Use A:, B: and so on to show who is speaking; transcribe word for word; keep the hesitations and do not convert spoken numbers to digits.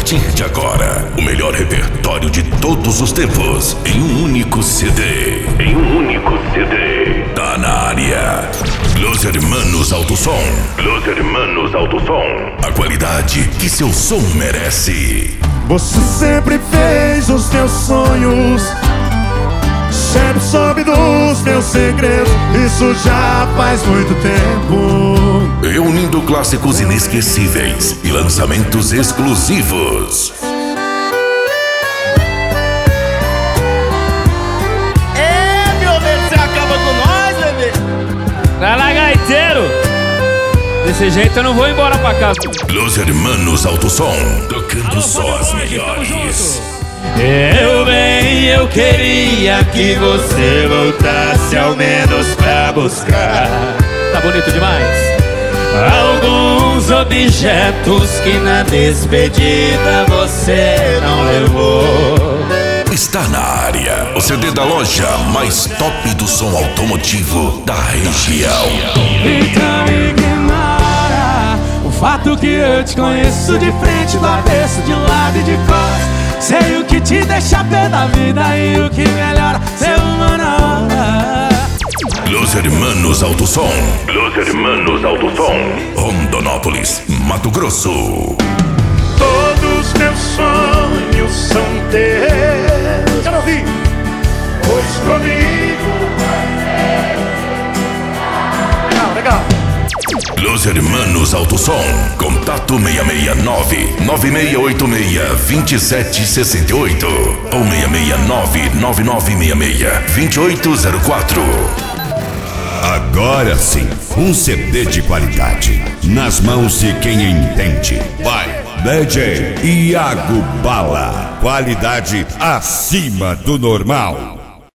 A: partir de agora, o melhor repertório de todos os tempos em um único C D. Em um único C D. Tá na área. Los Hermanos Alto Som. Los Hermanos Alto Som. A qualidade que seu som merece.
B: Você sempre fez os teus sonhos, sempre soube dos meus segredos. Isso já faz muito tempo.
A: Reunindo clássicos inesquecíveis e lançamentos exclusivos.
C: É, violento, você acaba com nós, bebê.
D: Vai lá, gaiteiro. Desse jeito eu não vou embora pra casa.
A: Los Hermanos Alto Som, tocando só as melhores.
E: Eu bem, eu queria que você voltasse ao menos pra buscar.
D: Tá bonito demais.
E: Alguns objetos que na despedida você não levou.
A: Está na área, o C D da loja mais top do som automotivo da região.
E: Então me ignora o fato que eu te conheço de frente, do avesso, de lado e de costas. Sei o que te deixa pé da vida e o que melhora ser humano.
A: Los Hermanos Alto Som. Los Hermanos Alto Som. Rondonópolis, Mato Grosso.
B: Todos meus sonhos são teus. Quero ouvir. Pois comigo. Legal, legal.
A: Los Hermanos Alto Som. Contato seis seis nove, nove seis oito seis, dois sete seis oito ou seis seis nove, nove nove seis seis, dois oito zero quatro.
F: Agora sim, um C D de qualidade nas mãos de quem entende. Vai, D J Iago Bala. Qualidade acima do normal.